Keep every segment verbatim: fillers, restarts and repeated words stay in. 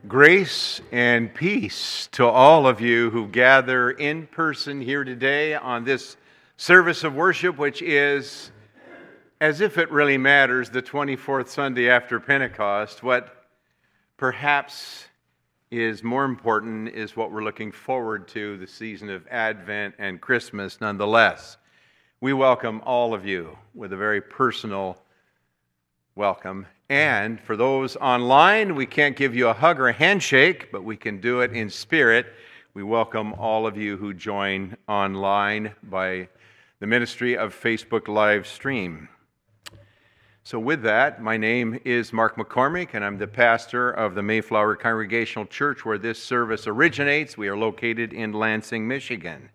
Grace and peace to all of you who gather in person here today on this service of worship, which is, as if it really matters, the twenty-fourth Sunday after Pentecost. What perhaps is more important is what we're looking forward to, the season of Advent and Christmas nonetheless. We welcome all of you with a very personal welcome. And for those online, we can't give you a hug or a handshake, but we can do it in spirit. We welcome all of you who join online by the ministry of Facebook live stream. So with that, my name is Mark McCormick, and I'm the pastor of the Mayflower Congregational Church, where this service originates. We are located in Lansing, Michigan.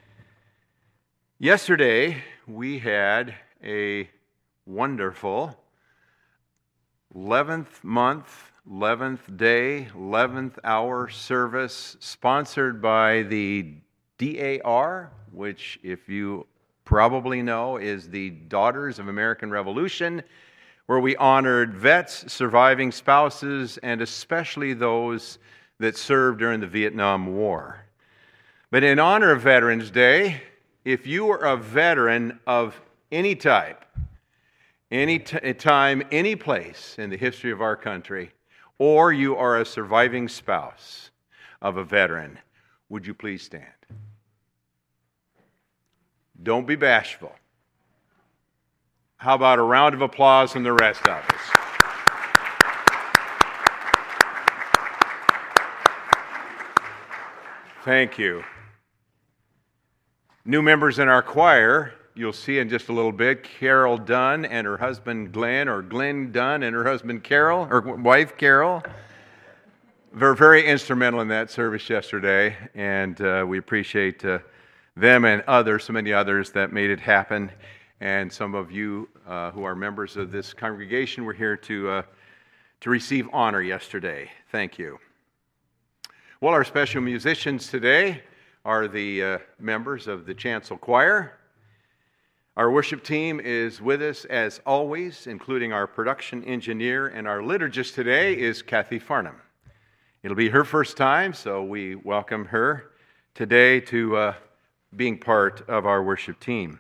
Yesterday, we had a wonderful eleventh month, eleventh day, eleventh hour service sponsored by the D A R, which, if you probably know, is the Daughters of American Revolution, where we honored vets, surviving spouses, and especially those that served during the Vietnam War. But in honor of Veterans Day, if you are a veteran of any type, any t- time, any place in the history of our country, or you are a surviving spouse of a veteran, would you please stand? Don't be bashful. How about a round of applause from the rest of us? Thank you. New members in our choir, you'll see in just a little bit, Carol Dunn and her husband Glenn, or Glenn Dunn and her husband Carol, or wife Carol. They're very instrumental in that service yesterday, and uh, we appreciate uh, them and others, so many others that made it happen. And some of you uh, who are members of this congregation were here to, uh, to receive honor yesterday. Thank you. Well, our special musicians today are the uh, members of the Chancel Choir. Our worship team is with us as always, including our production engineer, and our liturgist today is Kathy Farnham. It'll be her first time, so we welcome her today to uh, being part of our worship team.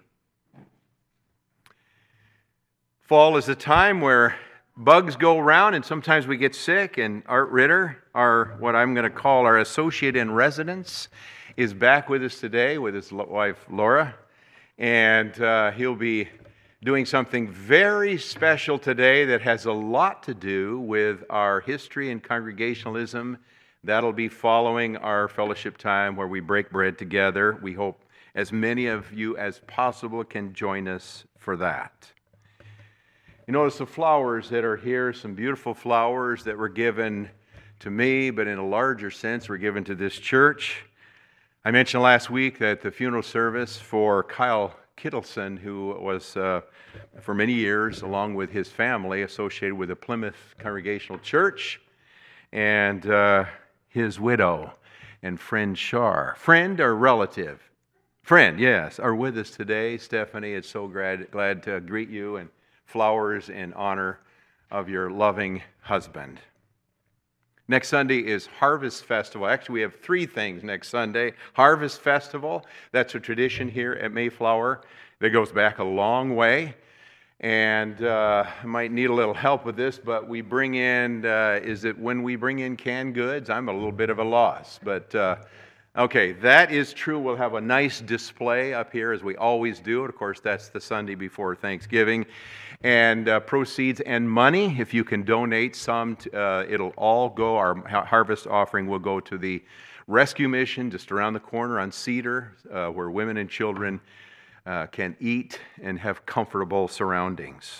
Fall is a time where bugs go around and sometimes we get sick, and Art Ritter, our what I'm going to call our associate in residence, is back with us today with his wife Laura. And uh, he'll be doing something very special today that has a lot to do with our history and congregationalism. That'll be following our fellowship time where we break bread together. We hope as many of you as possible can join us for that. You notice the flowers that are here, some beautiful flowers that were given to me, but in a larger sense were given to this church. I mentioned last week that the funeral service for Kyle Kittleson, who was uh, for many years, along with his family, associated with the Plymouth Congregational Church, and uh, his widow and friend Shar. Friend or relative? Friend, yes, are with us today. Stephanie, it's so glad, glad to greet you, and flowers in honor of your loving husband. Next Sunday is Harvest Festival. Actually, we have three things next Sunday. Harvest Festival, that's a tradition here at Mayflower that goes back a long way. And uh, I might need a little help with this, but we bring in, uh, is it when we bring in canned goods? I'm a little bit of a loss. But, uh, okay, that is true. We'll have a nice display up here, as we always do. Of course, that's the Sunday before Thanksgiving. And uh, proceeds and money, if you can donate some, to, uh, it'll all go, our harvest offering will go to the rescue mission just around the corner on Cedar, uh, where women and children uh, can eat and have comfortable surroundings.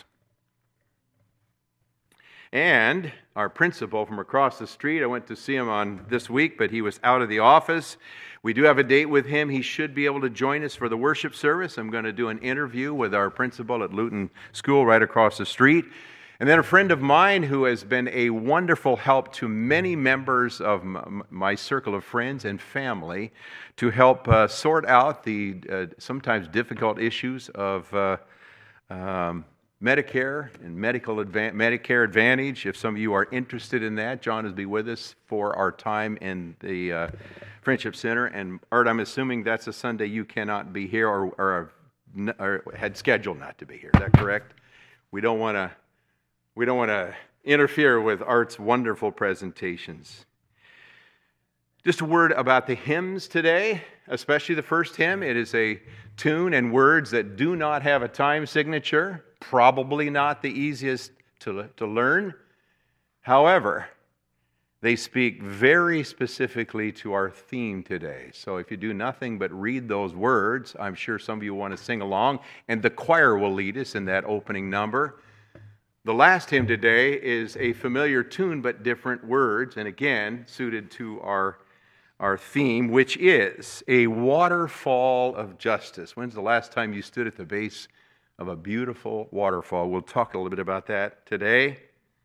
And our principal from across the street, I went to see him on this week, but he was out of the office. We do have a date with him. He should be able to join us for the worship service. I'm going to do an interview with our principal at Luton School right across the street. And then a friend of mine who has been a wonderful help to many members of my circle of friends and family to help uh, sort out the uh, sometimes difficult issues of uh, um, Medicare and medical adva- Medicare Advantage. If some of you are interested in that, John will be with us for our time in the uh, Friendship Center. And Art, I'm assuming that's a Sunday you cannot be here or, or, or had scheduled not to be here. Is that correct? We don't want to. We don't want to interfere with Art's wonderful presentations. Just a word about the hymns today, especially the first hymn. It is a tune and words that do not have a time signature. Probably not the easiest to, to learn. However, they speak very specifically to our theme today. So if you do nothing but read those words, I'm sure some of you want to sing along, and the choir will lead us in that opening number. The last hymn today is a familiar tune but different words, and again, suited to our, our theme, which is a waterfall of justice. When's the last time you stood at the base of a beautiful waterfall? We'll talk a little bit about that today.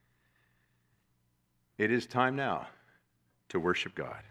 It is time now to worship God.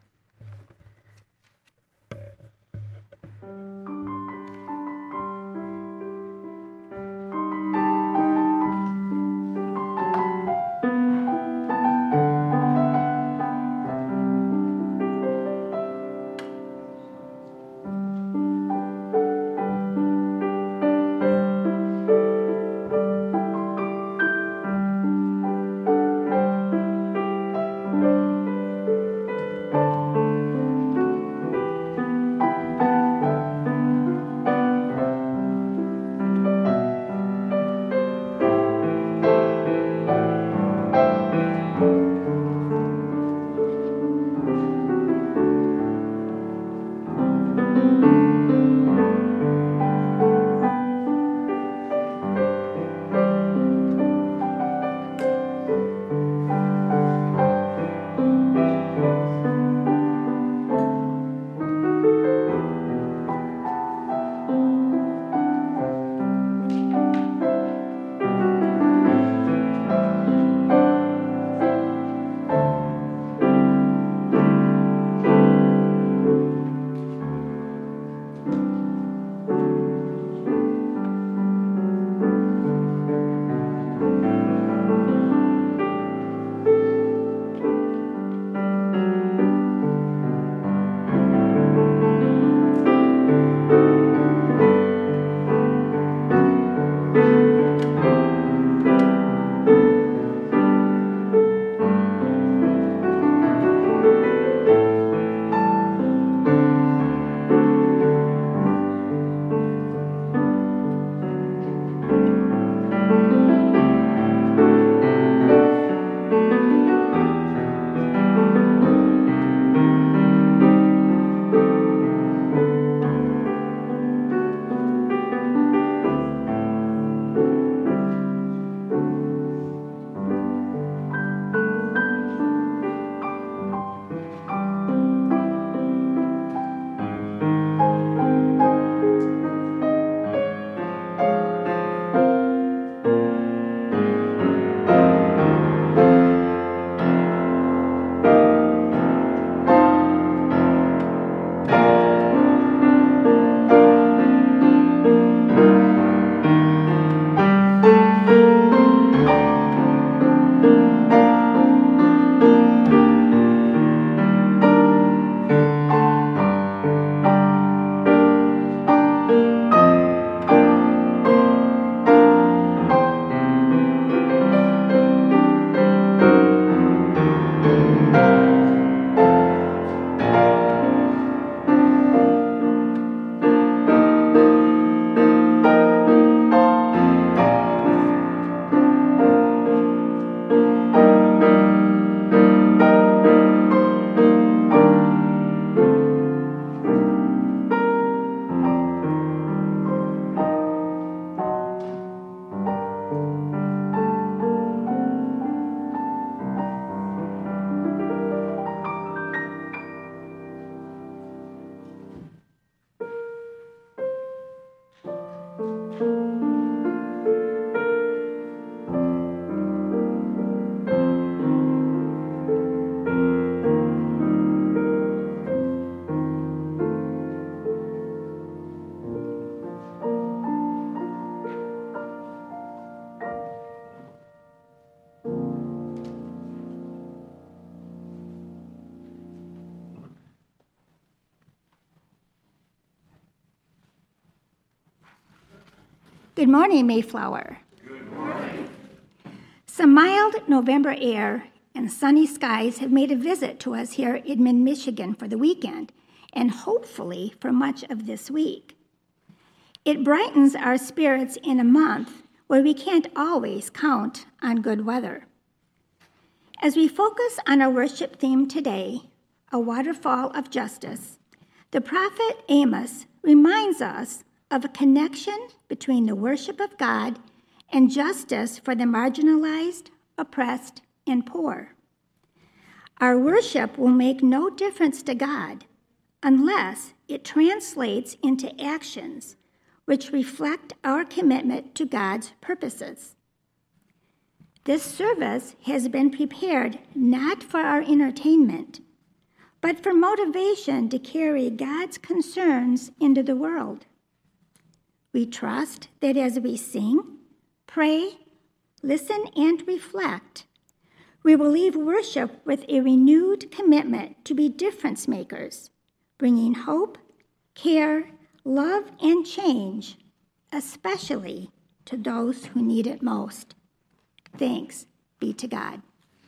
Good morning, Mayflower. Good morning. Some mild November air and sunny skies have made a visit to us here in Edmond, Michigan for the weekend, and hopefully for much of this week. It brightens our spirits in a month where we can't always count on good weather. As we focus on our worship theme today, a waterfall of justice, the prophet Amos reminds us of a connection between the worship of God and justice for the marginalized, oppressed, and poor. Our worship will make no difference to God unless it translates into actions which reflect our commitment to God's purposes. This service has been prepared not for our entertainment, but for motivation to carry God's concerns into the world. We trust that as we sing, pray, listen, and reflect, we will leave worship with a renewed commitment to be difference makers, bringing hope, care, love, and change, especially to those who need it most. Thanks be to God.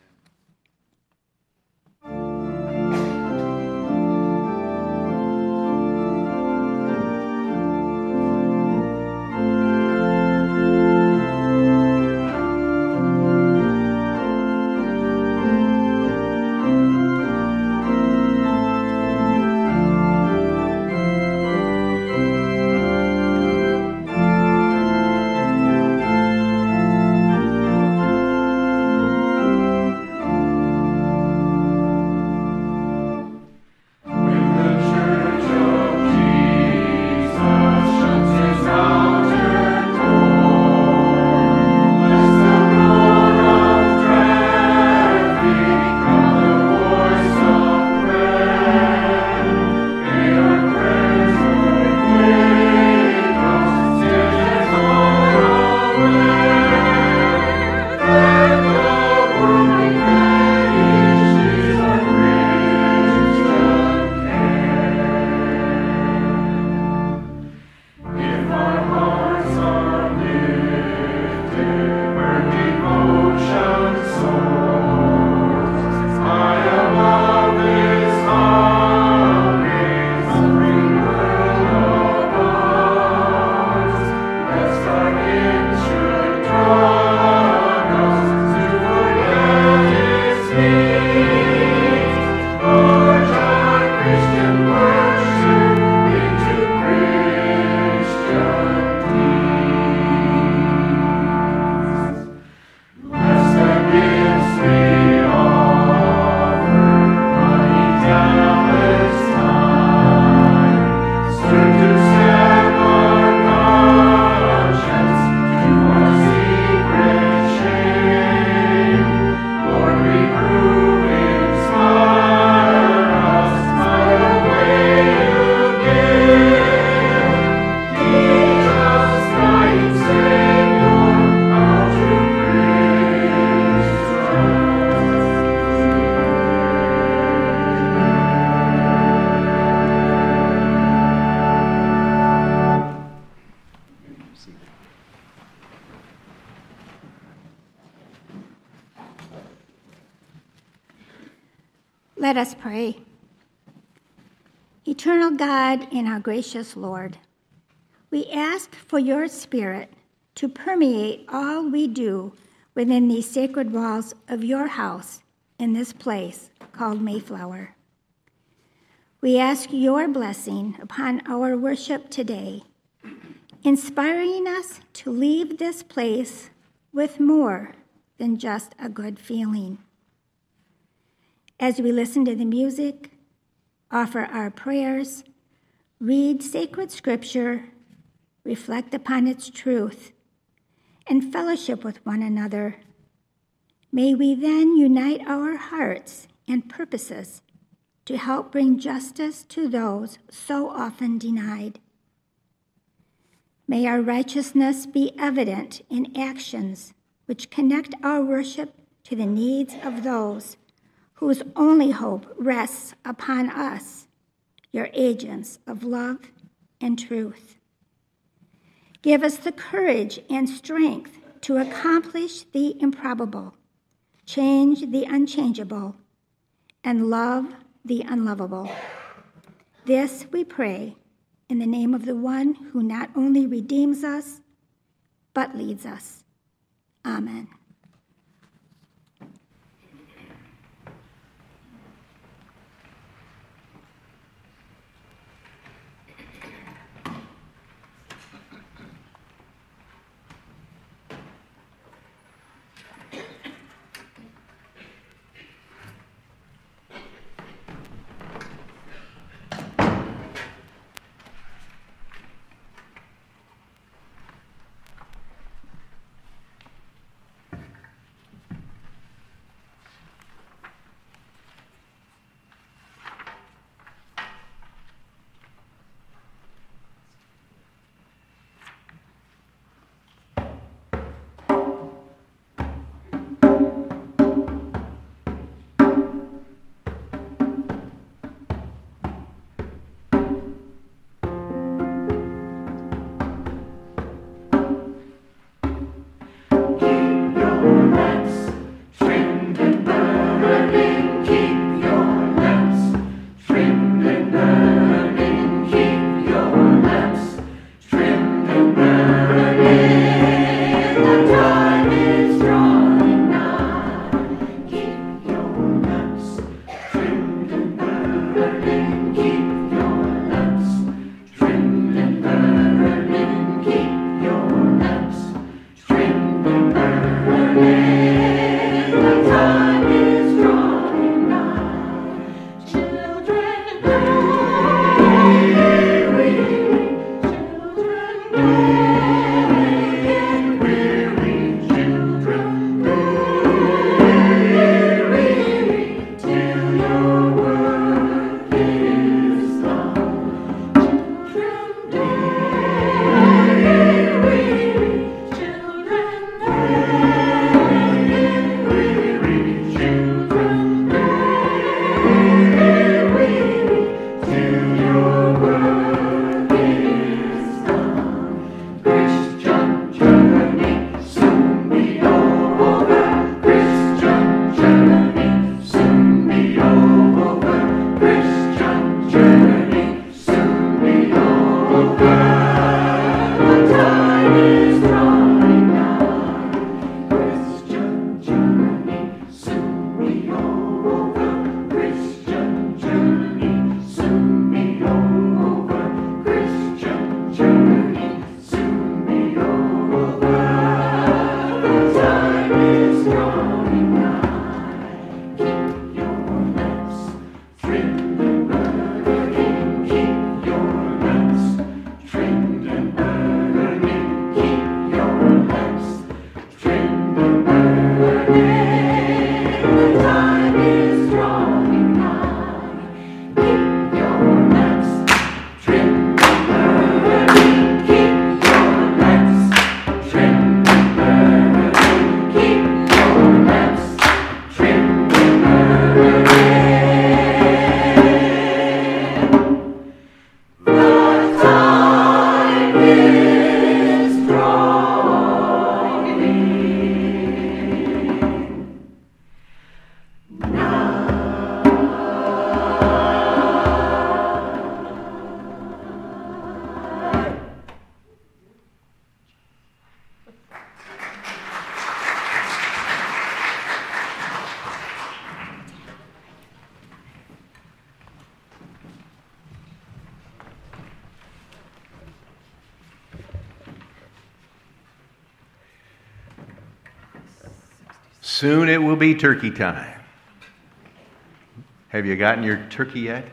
Let us pray. Eternal God and our gracious Lord, we ask for your Spirit to permeate all we do within these sacred walls of your house in this place called Mayflower. We ask your blessing upon our worship today, inspiring us to leave this place with more than just a good feeling. As we listen to the music, offer our prayers, read sacred scripture, reflect upon its truth, and fellowship with one another, may we then unite our hearts and purposes to help bring justice to those so often denied. May our righteousness be evident in actions which connect our worship to the needs of those whose only hope rests upon us, your agents of love and truth. Give us the courage and strength to accomplish the improbable, change the unchangeable, and love the unlovable. This we pray in the name of the one who not only redeems us, but leads us. Amen. Soon it will be turkey time. Have you gotten your turkey yet?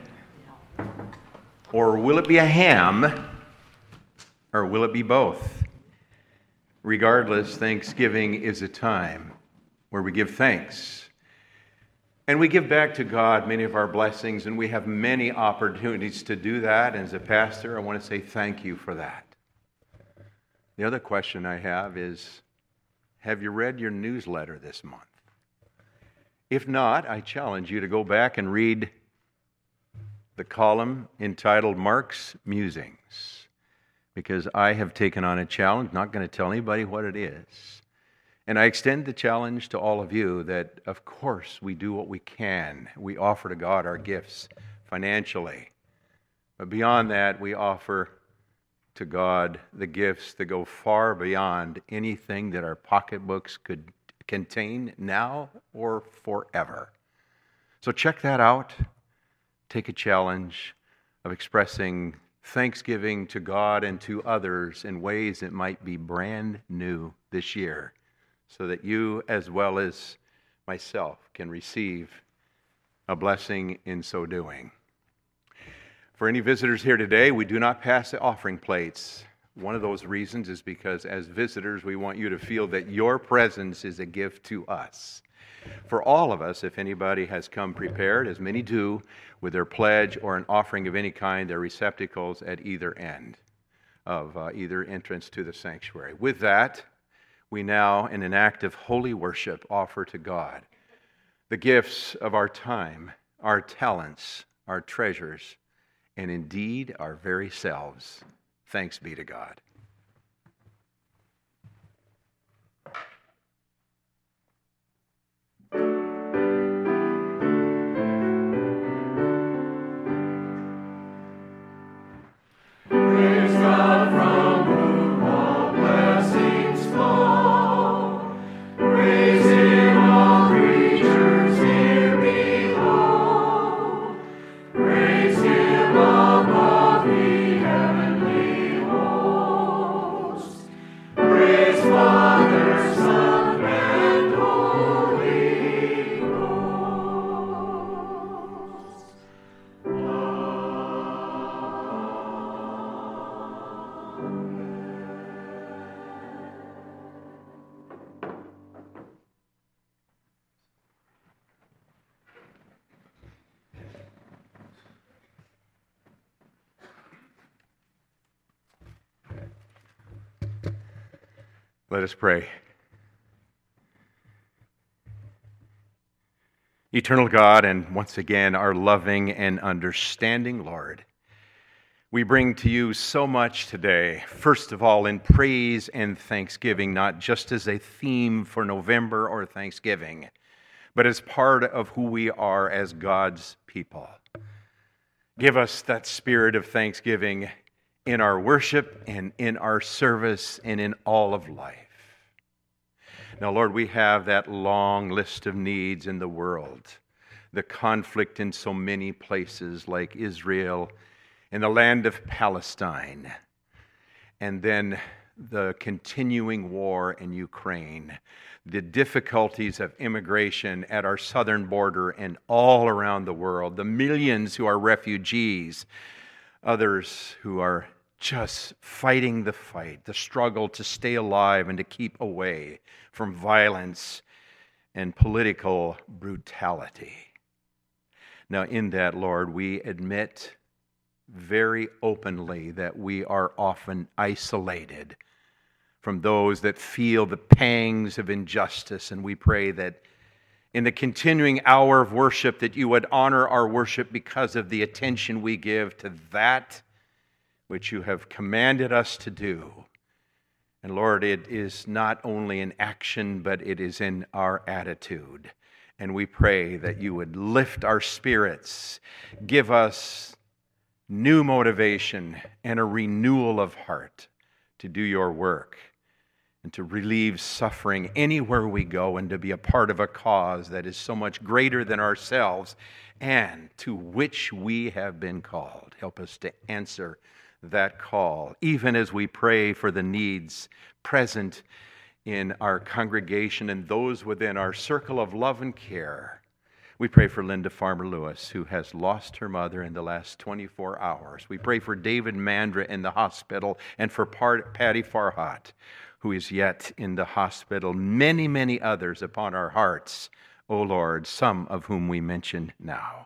Or will it be a ham? Or will it be both? Regardless, Thanksgiving is a time where we give thanks. And we give back to God many of our blessings, and we have many opportunities to do that. And as a pastor, I want to say thank you for that. The other question I have is, have you read your newsletter this month? If not, I challenge you to go back and read the column entitled Mark's Musings. because I have taken on a challenge, not going to tell anybody what it is. And I extend the challenge to all of you that, of course, we do what we can. We offer to God our gifts financially. But beyond that, we offer to God the gifts that go far beyond anything that our pocketbooks could contain now or forever. So check that out. Take a challenge of expressing thanksgiving to God and to others in ways that might be brand new this year, so that you, as well as myself, can receive a blessing in so doing. For any visitors here today, we do not pass the offering plates. One of those reasons is because as visitors, we want you to feel that your presence is a gift to us. For all of us, if anybody has come prepared, as many do, with their pledge or an offering of any kind, their receptacles at either end of uh, either entrance to the sanctuary. With that, we now, in an act of holy worship, offer to God the gifts of our time, our talents, our treasures, and indeed our very selves. Thanks be to God. Praise God from whom all blessings flow. Praise Him, all creatures here below. Praise Him above the heavenly host. Praise Father, Son, and Holy Ghost. Let us pray. Eternal God, and once again, our loving and understanding Lord, we bring to you so much today, first of all in praise and thanksgiving, not just as a theme for November or Thanksgiving, but as part of who we are as God's people. Give us that spirit of thanksgiving in our worship and in our service and in all of life. Now, Lord, we have that long list of needs in the world, the conflict in so many places like Israel and the land of Palestine, and then the continuing war in Ukraine, the difficulties of immigration at our southern border and all around the world, the millions who are refugees, others who are just fighting the fight, the struggle to stay alive and to keep away from violence and political brutality. Now, in that, Lord, we admit very openly that we are often isolated from those that feel the pangs of injustice, and we pray that in the continuing hour of worship that you would honor our worship because of the attention we give to that which you have commanded us to do. And Lord, it is not only in action, but it is in our attitude. And we pray that you would lift our spirits, give us new motivation and a renewal of heart to do your work and to relieve suffering anywhere we go and to be a part of a cause that is so much greater than ourselves and to which we have been called. Help us to answer that call, even as we pray for the needs present in our congregation and those within our circle of love and care. We pray for Linda Farmer Lewis, who has lost her mother in the last twenty-four hours. We pray for David Mandra in the hospital and for Patty Farhat, who is yet in the hospital. Many, many others upon our hearts, O Lord, some of whom we mention now.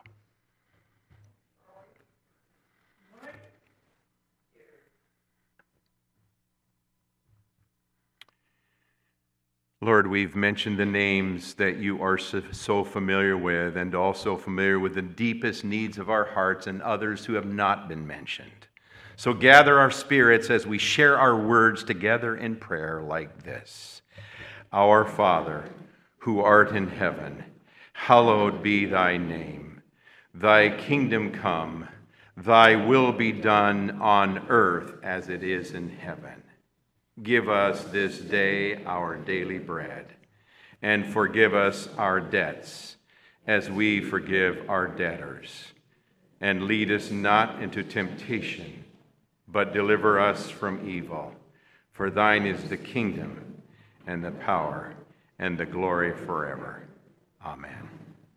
Lord, we've mentioned the names that you are so familiar with and also familiar with the deepest needs of our hearts and others who have not been mentioned. So gather our spirits as we share our words together in prayer like this. Our Father, who art in heaven, hallowed be thy name. Thy kingdom come, thy will be done on earth as it is in heaven. Give us this day our daily bread, and forgive us our debts as we forgive our debtors. And lead us not into temptation, but deliver us from evil. For thine is the kingdom, and the power, and the glory forever. Amen.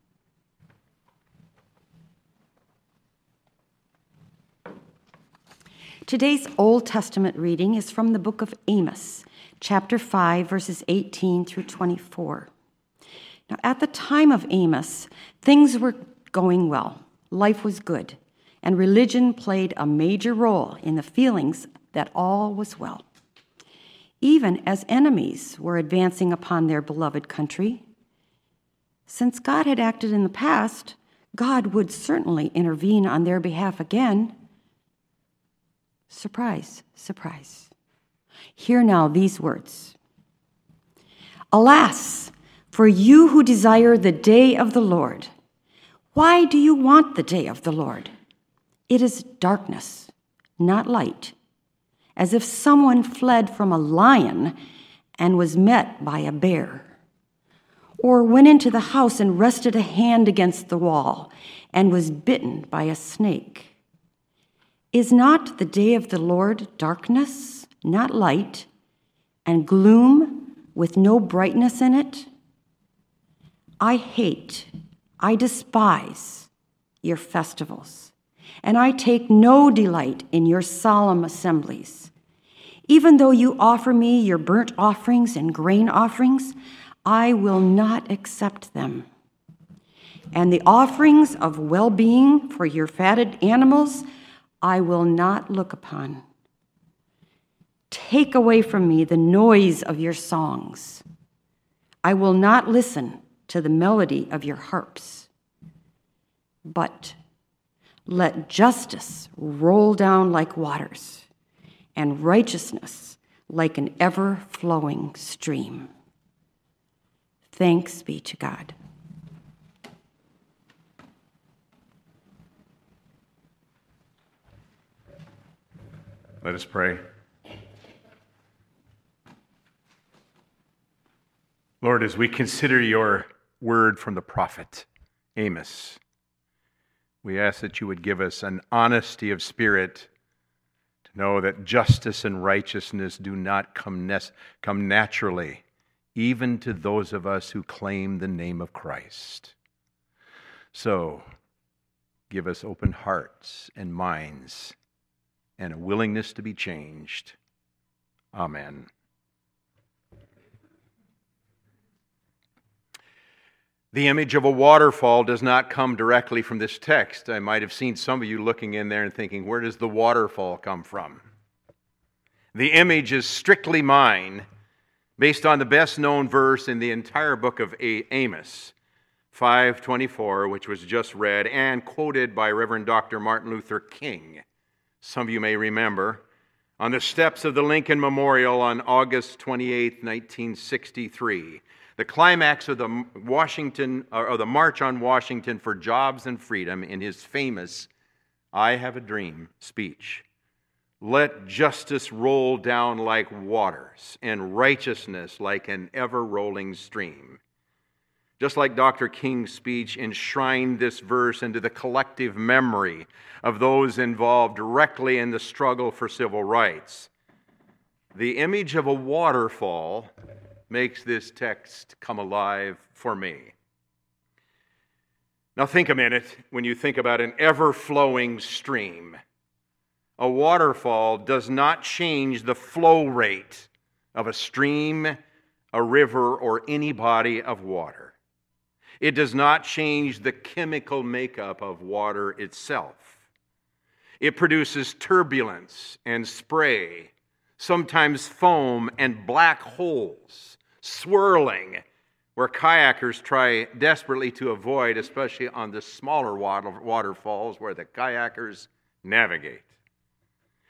Today's Old Testament reading is from the book of Amos, chapter five, verses eighteen through twenty-four. Now, at the time of Amos, things were going well. Life was good, and religion played a major role in the feelings that all was well. Even as enemies were advancing upon their beloved country, since God had acted in the past, God would certainly intervene on their behalf again. Surprise, surprise. Hear now these words. Alas, for you who desire the day of the Lord. Why do you want the day of the Lord? It is darkness, not light, as if someone fled from a lion and was met by a bear, or went into the house and rested a hand against the wall and was bitten by a snake. Is not the day of the Lord darkness, not light, and gloom with no brightness in it? I hate, I despise your festivals, and I take no delight in your solemn assemblies. Even though you offer me your burnt offerings and grain offerings, I will not accept them. And the offerings of well-being for your fatted animals I will not look upon. Take away from me the noise of your songs. I will not listen to the melody of your harps. But let justice roll down like waters, and righteousness like an ever-flowing stream. Thanks be to God. Let us pray. Lord, as we consider your word from the prophet Amos, we ask that you would give us an honesty of spirit to know that justice and righteousness do not come, nes- come naturally, even to those of us who claim the name of Christ. So, give us open hearts and minds and a willingness to be changed. Amen. The image of a waterfall does not come directly from this text. I might have seen some of you looking in there and thinking, where does the waterfall come from? The image is strictly mine, based on the best known verse in the entire book of Amos, five twenty-four, which was just read and quoted by Reverend Doctor Martin Luther King. Some of you may remember, on the steps of the Lincoln Memorial on August twenty-eighth, nineteen sixty-three, the climax of the Washington or the March on Washington for Jobs and Freedom in his famous "I Have a Dream" speech. Let justice roll down like waters and righteousness like an ever-rolling stream. Just like Doctor King's speech enshrined this verse into the collective memory of those involved directly in the struggle for civil rights, the image of a waterfall makes this text come alive for me. Now think a minute when you think about an ever-flowing stream. A waterfall does not change the flow rate of a stream, a river, or any body of water. It does not change the chemical makeup of water itself. It produces turbulence and spray, sometimes foam and black holes, swirling, where kayakers try desperately to avoid, especially on the smaller water, waterfalls where the kayakers navigate.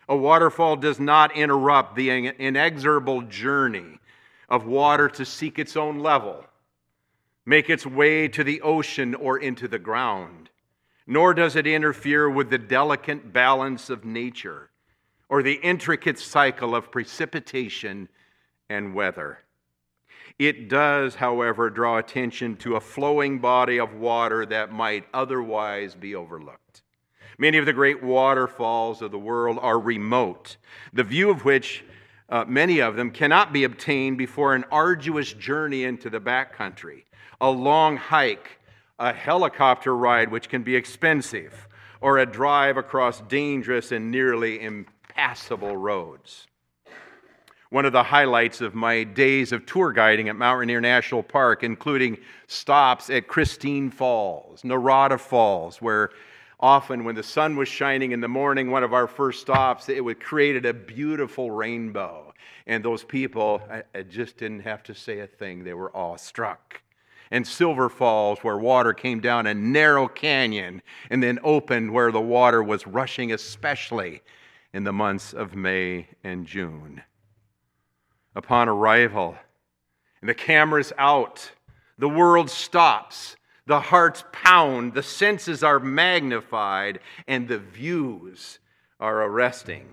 A waterfall does not interrupt the inexorable journey of water to seek its own level, make its way to the ocean or into the ground, nor does it interfere with the delicate balance of nature or the intricate cycle of precipitation and weather. It does, however, draw attention to a flowing body of water that might otherwise be overlooked. Many of the great waterfalls of the world are remote, the view of which, uh, many of them, cannot be obtained before an arduous journey into the backcountry, a long hike, a helicopter ride which can be expensive, or a drive across dangerous and nearly impassable roads. One of the highlights of my days of tour guiding at Mount Rainier National Park, including stops at Christine Falls, Narada Falls, where often when the sun was shining in the morning, one of our first stops, it would created a beautiful rainbow. And those people, I, I just didn't have to say a thing. They were awestruck. And Silver Falls, where water came down a narrow canyon and then opened where the water was rushing, especially in the months of May and June. Upon arrival, and the camera's out, the world stops. The hearts pound, the senses are magnified, and the views are arresting.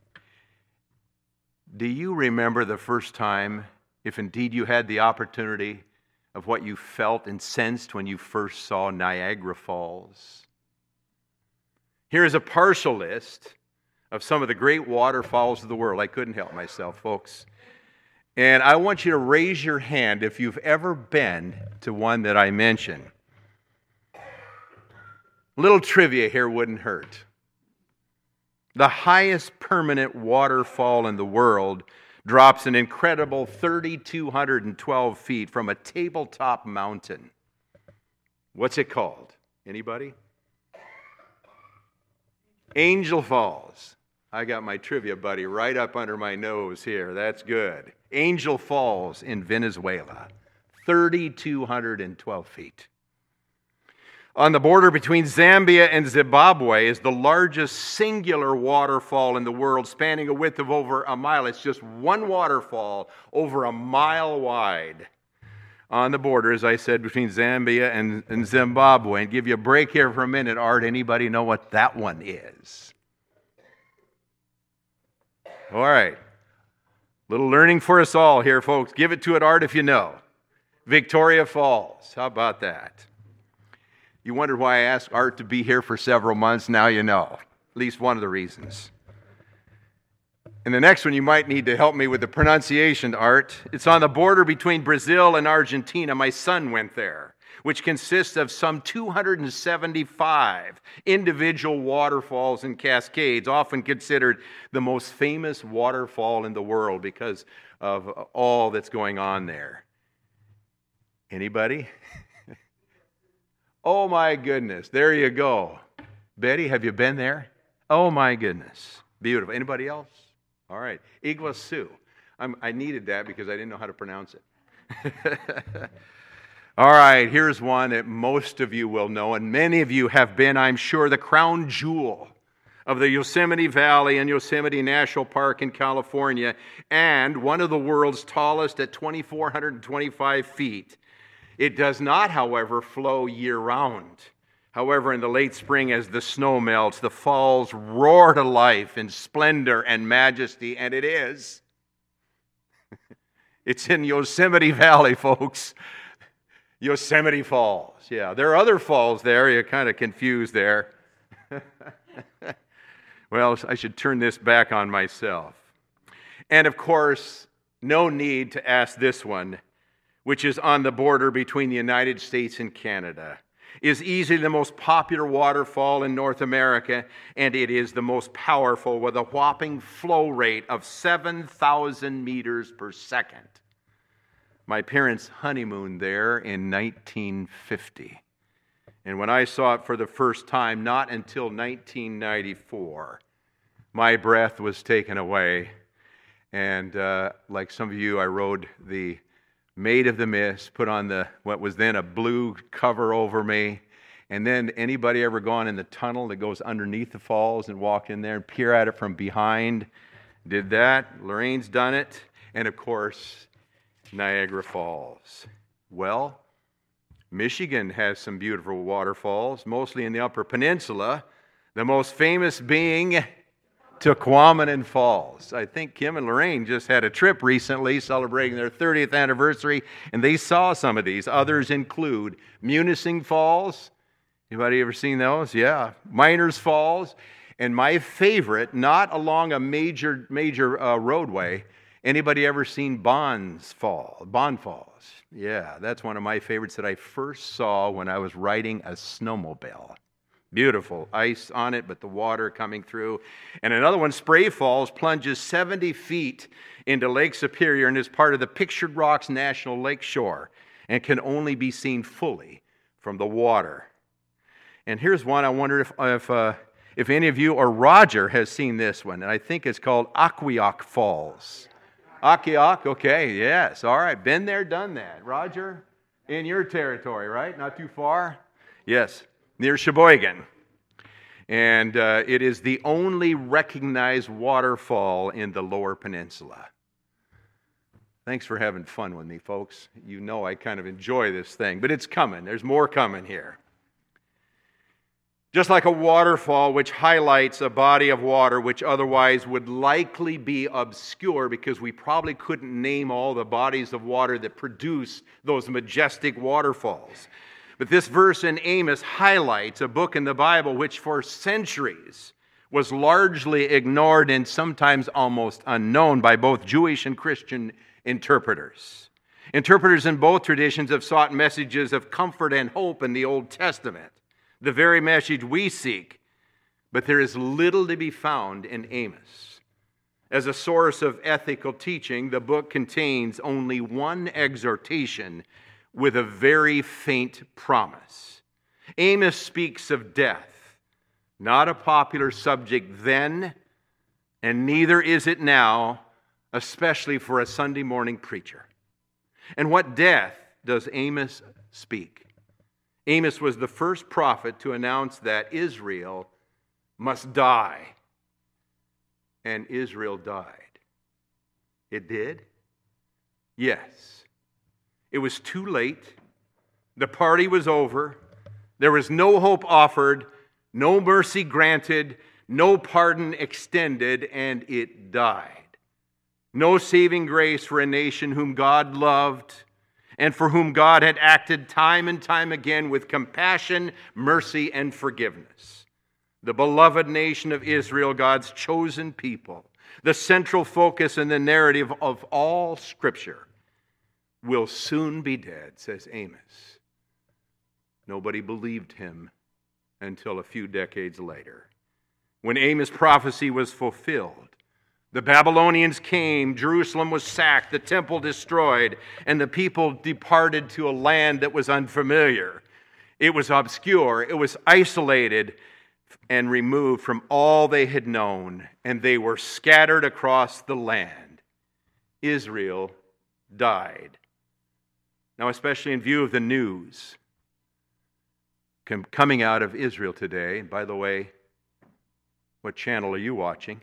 Do you remember the first time, if indeed you had the opportunity, of what you felt and sensed when you first saw Niagara Falls? Here is a partial list of some of the great waterfalls of the world. I couldn't help myself, folks. And I want you to raise your hand if you've ever been to one that I mentioned. Little trivia here wouldn't hurt. The highest permanent waterfall in the world drops an incredible three thousand two hundred twelve feet from a tabletop mountain. What's it called? Anybody? Angel Falls. I got my trivia buddy right up under my nose here. That's good. Angel Falls in Venezuela. three thousand two hundred twelve feet. On the border between Zambia and Zimbabwe is the largest singular waterfall in the world, spanning a width of over a mile. It's just one waterfall over a mile wide. On the border, as I said, between Zambia and, and Zimbabwe. And give you a break here for a minute, Art. Anybody know what that one is? All right. Little learning for us all here, folks. Give it to it, Art, if you know. Victoria Falls. How about that? You wondered why I asked Art to be here for several months. Now you know. At least one of the reasons. And the next one, you might need to help me with the pronunciation, Art. It's on the border between Brazil and Argentina. My son went there, which consists of some two hundred seventy-five individual waterfalls and cascades, often considered the most famous waterfall in the world because of all that's going on there. Anybody? Oh my goodness, there you go. Betty, have you been there? Oh my goodness, beautiful. Anybody else? All right, Iguazu. I'm, I needed that because I didn't know how to pronounce it. All right, here's one that most of you will know, and many of you have been, I'm sure, the crown jewel of the Yosemite Valley and Yosemite National Park in California, and one of the world's tallest at two thousand four hundred twenty-five feet. It does not, however, flow year-round. However, in the late spring, as the snow melts, the falls roar to life in splendor and majesty, and it is. It's in Yosemite Valley, folks. Yosemite Falls. Yeah, there are other falls there. You're kind of confused there. Well, I should turn this back on myself. And of course, no need to ask this one, which is on the border between the United States and Canada, is easily the most popular waterfall in North America, and it is the most powerful with a whopping flow rate of seven thousand meters per second. My parents honeymooned there in nineteen fifty, and when I saw it for the first time, not until nineteen ninety-four, my breath was taken away, and uh, like some of you, I rode the Maid of the Mist, put on the what was then a blue cover over me, And then anybody ever gone in the tunnel that goes underneath the falls and walked in there and peer at it from behind? Did that. Lorraine's done it. And of course, Niagara Falls. Well, Michigan has some beautiful waterfalls, mostly in the Upper Peninsula, the most famous being Tahquamenon Falls. I think Kim and Lorraine just had a trip recently celebrating their thirtieth anniversary, and they saw some of these. Others include Munising Falls. Anybody ever seen those? Yeah. Miners Falls. And my favorite, not along a major, major uh, roadway, anybody ever seen Bonds Fall? Bond Falls. Yeah, that's one of my favorites that I first saw when I was riding a snowmobile. Beautiful. Ice on it, but the water coming through. And another one, Spray Falls, plunges seventy feet into Lake Superior and is part of the Pictured Rocks National Lake Shore and can only be seen fully from the water. And here's one I wonder if if, uh, if any of you or Roger has seen this one, and I think it's called Aquioc Falls. Aquioc, okay, yes, all right. Been there, done that. Roger, in your territory, right? Not too far? Yes, near Sheboygan. And uh, it is the only recognized waterfall in the Lower Peninsula. Thanks for having fun with me, folks. You know I kind of enjoy this thing, but it's coming. There's more coming here. Just like a waterfall which highlights a body of water which otherwise would likely be obscure because we probably couldn't name all the bodies of water that produce those majestic waterfalls. But this verse in Amos highlights a book in the Bible which for centuries was largely ignored and sometimes almost unknown by both Jewish and Christian interpreters. Interpreters in both traditions have sought messages of comfort and hope in the Old Testament, the very message we seek, but there is little to be found in Amos. As a source of ethical teaching, the book contains only one exhortation with a very faint promise. Amos speaks of death, not a popular subject then, and neither is it now, especially for a Sunday morning preacher. And what death does Amos speak? Amos was the first prophet to announce that Israel must die. And Israel died. It did? Yes. It was too late. The party was over. There was no hope offered, no mercy granted, no pardon extended, and it died. No saving grace for a nation whom God loved and for whom God had acted time and time again with compassion, mercy, and forgiveness. The beloved nation of Israel, God's chosen people, the central focus in the narrative of all Scripture, will soon be dead, says Amos. Nobody believed him until a few decades later. When Amos' prophecy was fulfilled, the Babylonians came, Jerusalem was sacked, the temple destroyed, and the people departed to a land that was unfamiliar. It was obscure, it was isolated and removed from all they had known, and they were scattered across the land. Israel died. Now, especially in view of the news coming out of Israel today, and by the way, what channel are you watching?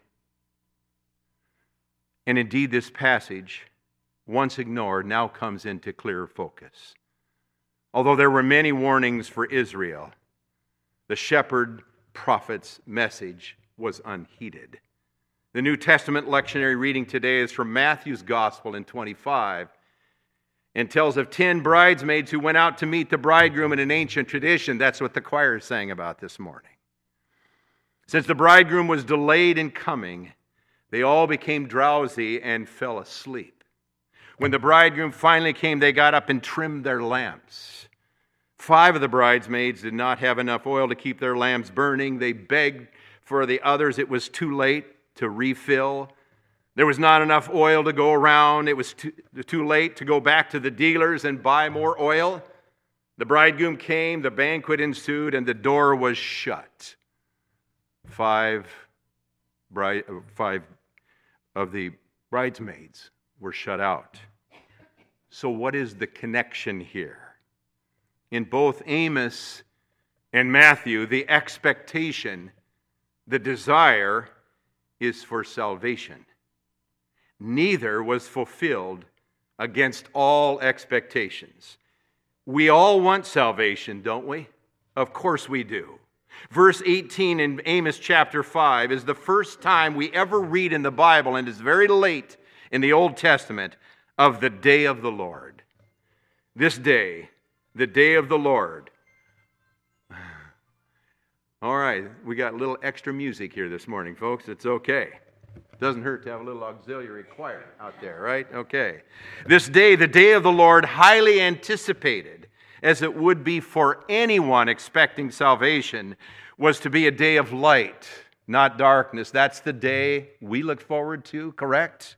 And indeed, this passage, once ignored, now comes into clearer focus. Although there were many warnings for Israel, the shepherd prophet's message was unheeded. The New Testament lectionary reading today is from Matthew's Gospel in twenty-five and tells of ten bridesmaids who went out to meet the bridegroom in an ancient tradition. That's what the choir sang about this morning. Since the bridegroom was delayed in coming, they all became drowsy and fell asleep. When the bridegroom finally came, they got up and trimmed their lamps. Five of the bridesmaids did not have enough oil to keep their lamps burning. They begged for the others. It was too late to refill. There was not enough oil to go around. It was too, too late to go back to the dealers and buy more oil. The bridegroom came, the banquet ensued, and the door was shut. Five, bride, five of the bridesmaids were shut out. So what is the connection here? In both Amos And Matthew, the expectation, the desire is for salvation. Neither was fulfilled against all expectations. We all want salvation, don't we? Of course we do. Verse eighteen in Amos chapter five is the first time we ever read in the Bible, and it's very late in the Old Testament, of the day of the Lord. This day, the day of the Lord. All right, we got a little extra music here this morning, folks. It's okay. Doesn't hurt to have a little auxiliary choir out there, right? Okay. This day, the day of the Lord, highly anticipated, as it would be for anyone expecting salvation, was to be a day of light, not darkness. That's the day we look forward to, correct?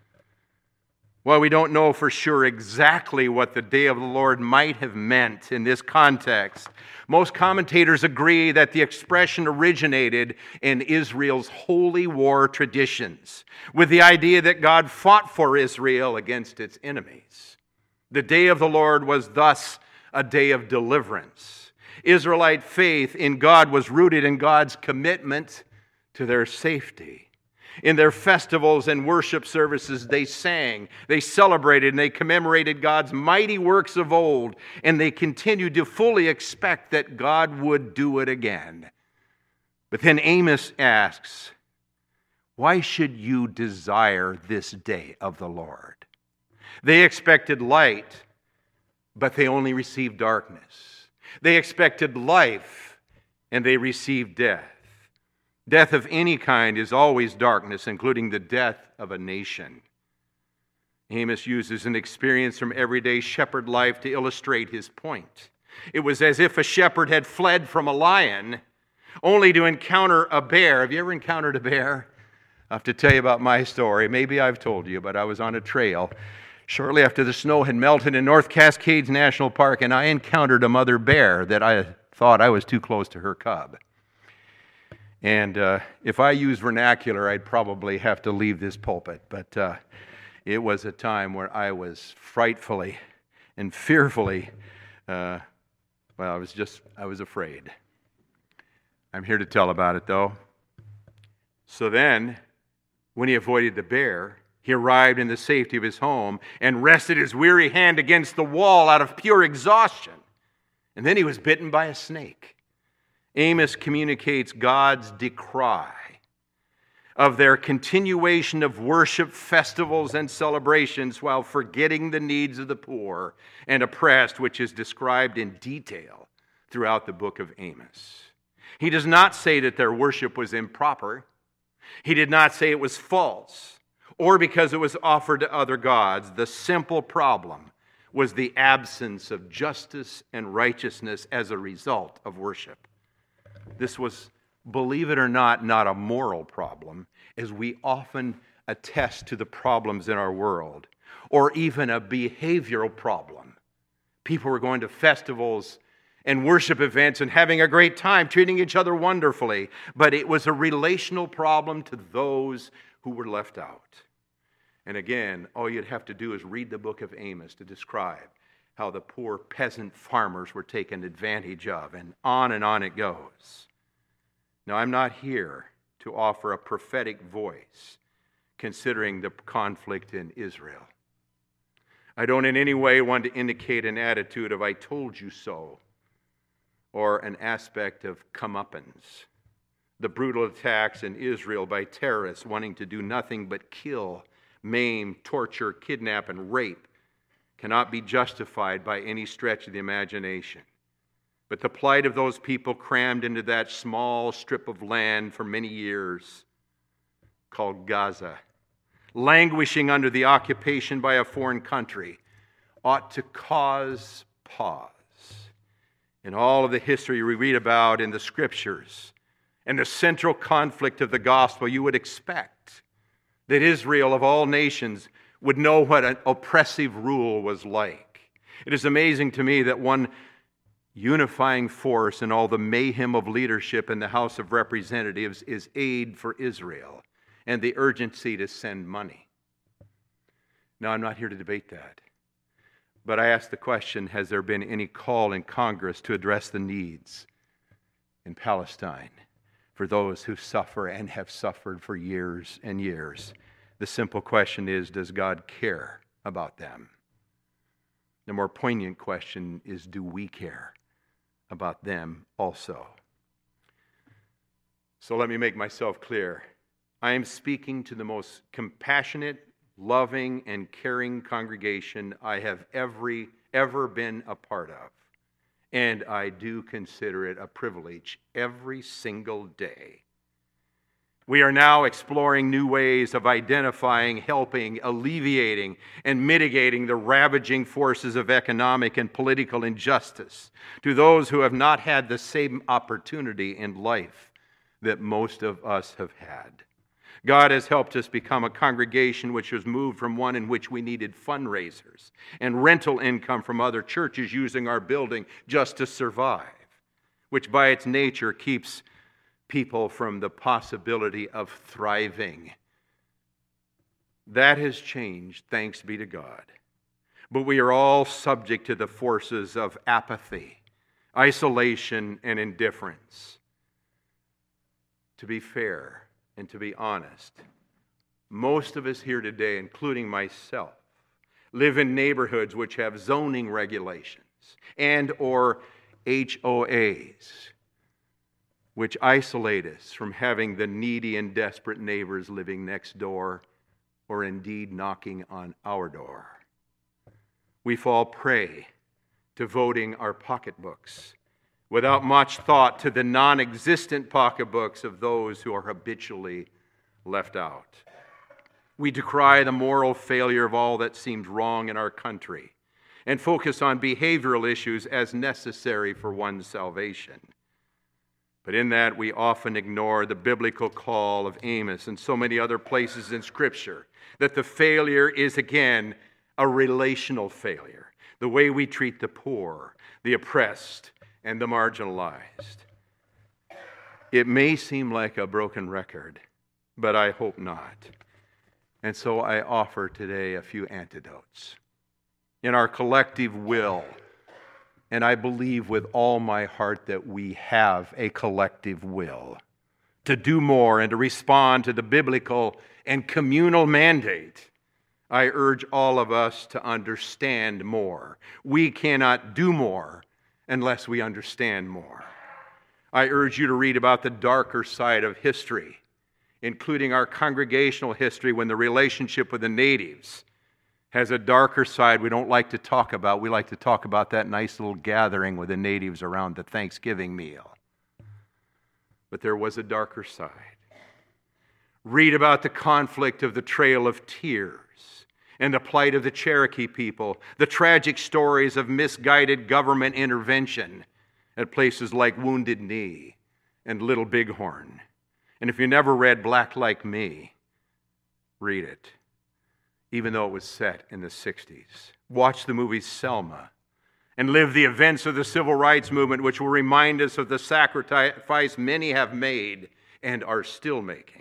Well, we don't know for sure exactly what the day of the Lord might have meant in this context. Most commentators agree that the expression originated in Israel's holy war traditions, with the idea that God fought for Israel against its enemies. The day of the Lord was thus a day of deliverance. Israelite faith in God was rooted in God's commitment to their safety. In their festivals and worship services, they sang, they celebrated, and they commemorated God's mighty works of old, and they continued to fully expect that God would do it again. But then Amos asks, why should you desire this day of the Lord? They expected light, but they only received darkness. They expected life, and they received death. Death of any kind is always darkness, including the death of a nation. Amos uses an experience from everyday shepherd life to illustrate his point. It was as if a shepherd had fled from a lion only to encounter a bear. Have you ever encountered a bear? I have to tell you about my story. Maybe I've told you, but I was on a trail shortly after the snow had melted in North Cascades National Park, and I encountered a mother bear that I thought I was too close to her cub. And uh, if I use vernacular, I'd probably have to leave this pulpit. But uh, it was a time where I was frightfully and fearfully, uh, well, I was just, I was afraid. I'm here to tell about it, though. So then, when he avoided the bear, he arrived in the safety of his home and rested his weary hand against the wall out of pure exhaustion. And then he was bitten by a snake. Amos communicates God's decry of their continuation of worship, festivals, and celebrations while forgetting the needs of the poor and oppressed, which is described in detail throughout the book of Amos. He does not say that their worship was improper. He did not say it was false or because it was offered to other gods. The simple problem was the absence of justice and righteousness as a result of worship. This was, believe it or not, not a moral problem, as we often attest to the problems in our world, or even a behavioral problem. People were going to festivals and worship events and having a great time, treating each other wonderfully, but it was a relational problem to those who were left out. And again, all you'd have to do is read the book of Amos to describe how the poor peasant farmers were taken advantage of, and on and on it goes. Now, I'm not here to offer a prophetic voice considering the conflict in Israel. I don't in any way want to indicate an attitude of "I told you so" or an aspect of comeuppance. The brutal attacks in Israel by terrorists wanting to do nothing but kill, maim, torture, kidnap, and rape cannot be justified by any stretch of the imagination. But the plight of those people crammed into that small strip of land for many years, called Gaza, languishing under the occupation by a foreign country, ought to cause pause. In all of the history we read about in the Scriptures and the central conflict of the gospel, you would expect that Israel of all nations would know what an oppressive rule was like. It is amazing to me that one unifying force in all the mayhem of leadership in the House of Representatives is aid for Israel and the urgency to send money. Now, I'm not here to debate that, but I ask the question, has there been any call in Congress to address the needs in Palestine for those who suffer and have suffered for years and years. The simple question is, does God care about them? The more poignant question is, do we care about them also? So let me make myself clear. I am speaking to the most compassionate, loving, and caring congregation I have ever, ever been a part of. And I do consider it a privilege every single day. We are now exploring new ways of identifying, helping, alleviating, and mitigating the ravaging forces of economic and political injustice to those who have not had the same opportunity in life that most of us have had. God has helped us become a congregation which was moved from one in which we needed fundraisers and rental income from other churches using our building just to survive, which by its nature keeps people from the possibility of thriving. That has changed, thanks be to God. But we are all subject to the forces of apathy, isolation, and indifference. To be fair and to be honest, most of us here today, including myself, live in neighborhoods which have zoning regulations and or H O As, which isolate us from having the needy and desperate neighbors living next door or indeed knocking on our door. We fall prey to voting our pocketbooks without much thought to the non-existent pocketbooks of those who are habitually left out. We decry the moral failure of all that seems wrong in our country and focus on behavioral issues as necessary for one's salvation. But in that, we often ignore the biblical call of Amos and so many other places in Scripture that the failure is, again, a relational failure. The way we treat the poor, the oppressed, and the marginalized. It may seem like a broken record, but I hope not. And so I offer today a few antidotes. In our collective will, and I believe with all my heart that we have a collective will to do more and to respond to the biblical and communal mandate, I urge all of us to understand more. We cannot do more unless we understand more. I urge you to read about the darker side of history, including our congregational history when the relationship with the natives has a darker side we don't like to talk about. We like to talk about that nice little gathering with the natives around the Thanksgiving meal. But there was a darker side. Read about the conflict of the Trail of Tears and the plight of the Cherokee people, the tragic stories of misguided government intervention at places like Wounded Knee and Little Bighorn. And if you never read Black Like Me, read it, even though it was set in the sixties. Watch the movie Selma and live the events of the civil rights movement, which will remind us of the sacrifice many have made and are still making.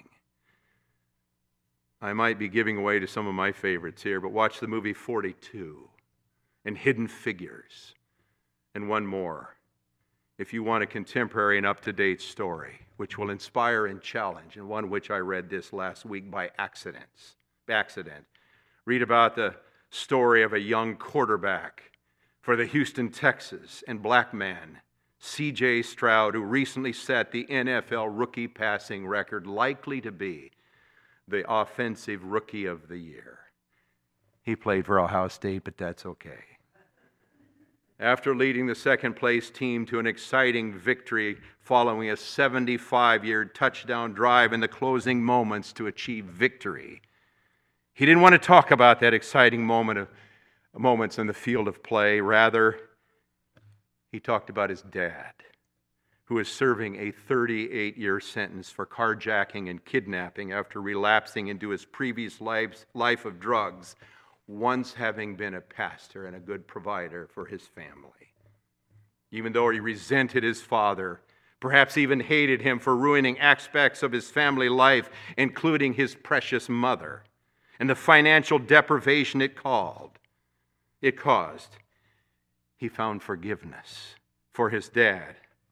I might be giving away to some of my favorites here, but watch the movie forty-two and Hidden Figures and one more if you want a contemporary and up-to-date story which will inspire and challenge, and one which I read this last week by accidents, accident. Read about the story of a young quarterback for the Houston Texans and black man, C J Stroud, who recently set the N F L rookie passing record, likely to be the offensive rookie of the year. He played for Ohio State, but that's okay. After leading the second-place team to an exciting victory following a seventy-five-yard touchdown drive in the closing moments to achieve victory, he didn't want to talk about that exciting moment of moments in the field of play. Rather, he talked about his dad, who is serving a thirty-eight-year sentence for carjacking and kidnapping after relapsing into his previous life, life of drugs, once having been a pastor and a good provider for his family. Even though he resented his father, perhaps even hated him for ruining aspects of his family life, including his precious mother, and the financial deprivation it called, it caused, he found forgiveness for his dad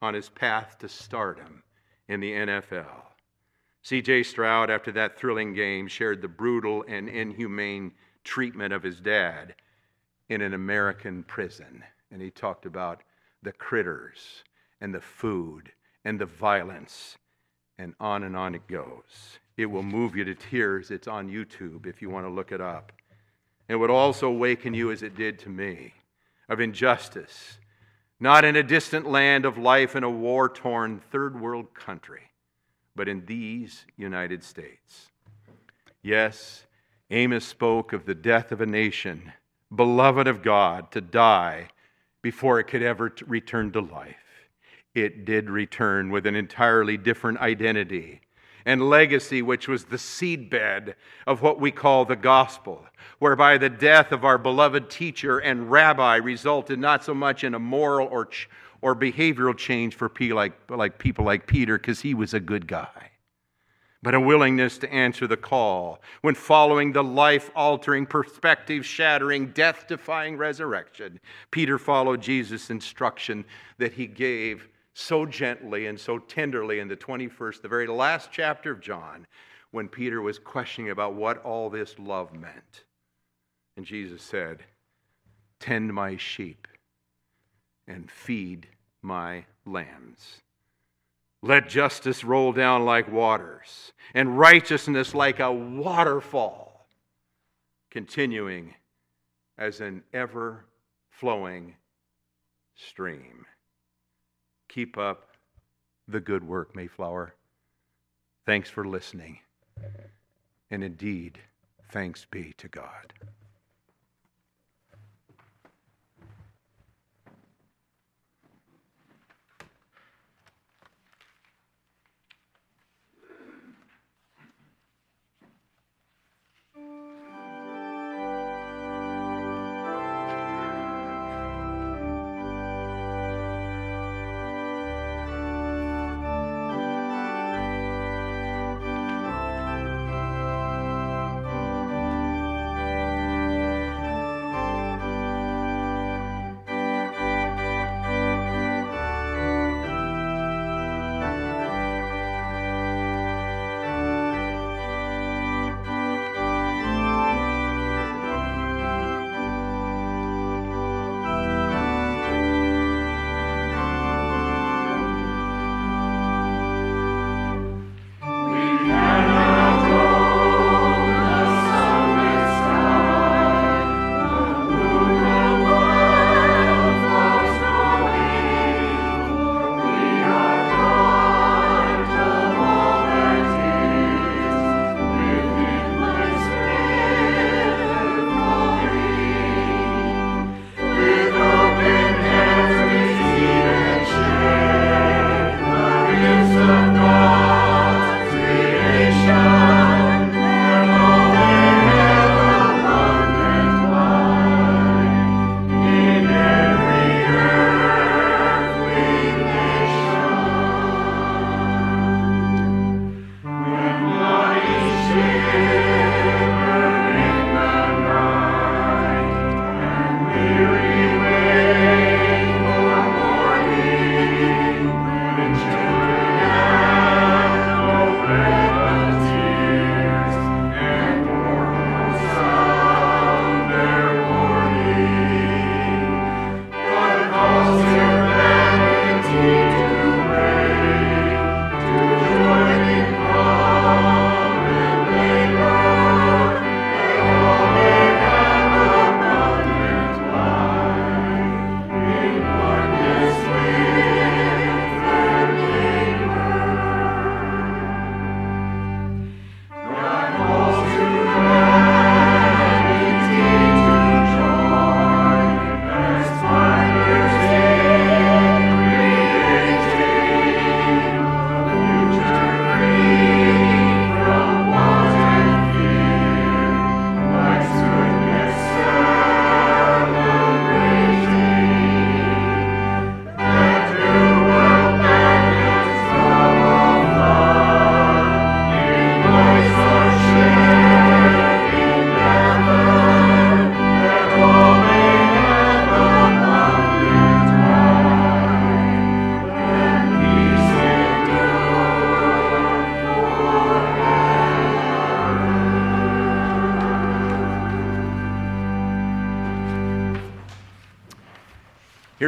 on his path to stardom in the N F L. C J Stroud, after that thrilling game, shared the brutal and inhumane treatment of his dad in an American prison. And he talked about the critters and the food and the violence, and on and on it goes. It will move you to tears. It's on YouTube if you want to look it up. It would also awaken you, as it did to me, of injustice, not in a distant land of life in a war-torn third world country, but in these United States. Yes, Amos spoke of the death of a nation, beloved of God, to die before it could ever t- return to life. It did return with an entirely different identity and legacy, which was the seedbed of what we call the gospel, whereby the death of our beloved teacher and rabbi resulted not so much in a moral or ch- or behavioral change for people like, like people like Peter, because he was a good guy, but a willingness to answer the call when following the life-altering, perspective-shattering, death-defying resurrection. Peter followed Jesus' instruction that he gave so gently and so tenderly in the twenty-first, the very last chapter of John, when Peter was questioning about what all this love meant. And Jesus said, "Tend my sheep and feed my lambs. Let justice roll down like waters and righteousness like a waterfall, continuing as an ever-flowing stream." Keep up the good work, Mayflower. Thanks for listening. And indeed, thanks be to God.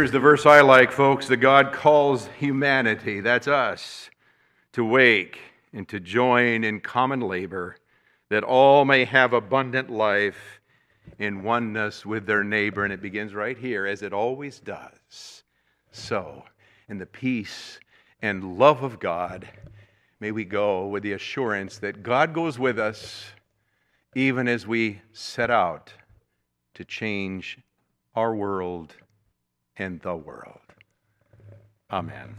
Here's the verse I like, folks. That God calls humanity, that's us, to wake and to join in common labor, that all may have abundant life in oneness with their neighbor. And it begins right here, as it always does. So, in the peace and love of God, may we go with the assurance that God goes with us even as we set out to change our world and the world. Amen.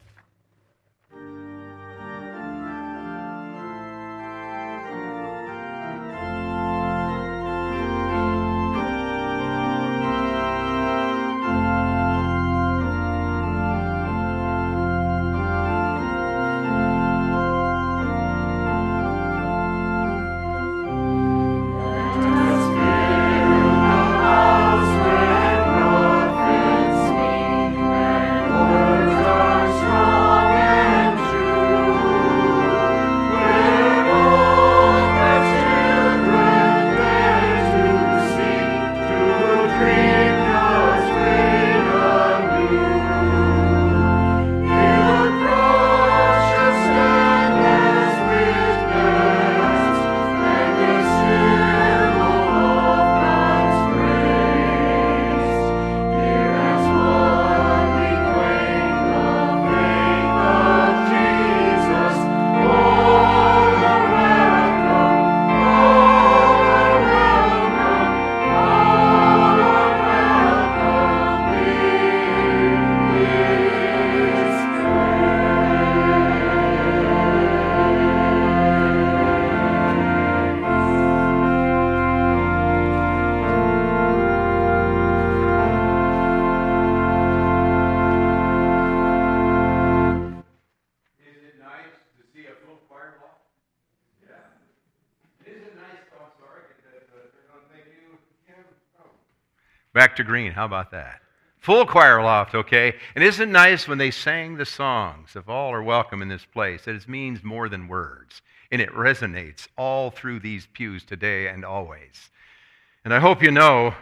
Back to green, how about that? Full choir loft, okay? And isn't it nice when they sang the songs of all are welcome in this place, that it means more than words, and it resonates all through these pews today and always. And I hope you know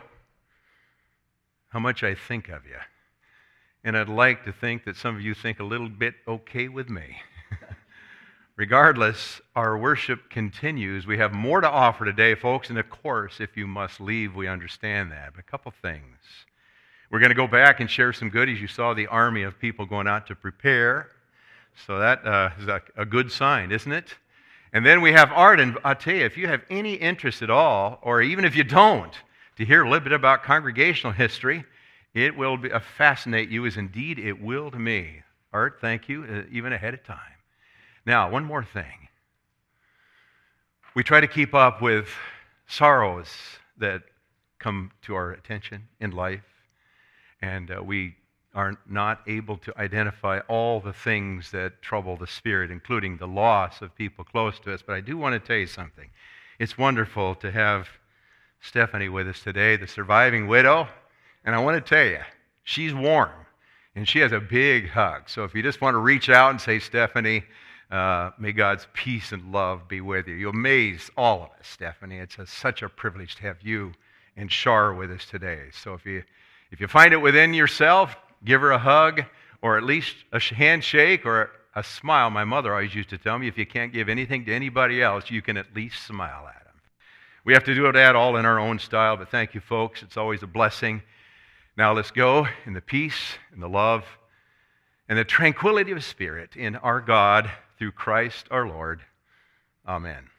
how much I think of you. And I'd like to think that some of you think a little bit okay with me. Regardless, our worship continues. We have more to offer today, folks, and of course, if you must leave, we understand that. But a couple things. We're going to go back and share some goodies. You saw the army of people going out to prepare. So that uh, is a, a good sign, isn't it? And then we have art, and I'll tell you, if you have any interest at all, or even if you don't, to hear a little bit about congregational history, it will be, uh, fascinate you, as indeed it will to me. Art, thank you, uh, even ahead of time. Now, one more thing. We try to keep up with sorrows that come to our attention in life, and uh, we are not able to identify all the things that trouble the spirit, including the loss of people close to us. But I do want to tell you something. It's wonderful to have Stephanie with us today, the surviving widow, and I want to tell you, she's warm, and she has a big hug. So if you just want to reach out and say, Stephanie, Uh, may God's peace and love be with you. You amaze all of us, Stephanie. It's a, such a privilege to have you and Shar with us today. So if you if you find it within yourself, give her a hug, or at least a handshake or a smile. My mother always used to tell me, if you can't give anything to anybody else, you can at least smile at them. We have to do that all in our own style, but thank you, folks. It's always a blessing. Now let's go in the peace and the love and the tranquility of spirit in our God, through Christ our Lord. Amen.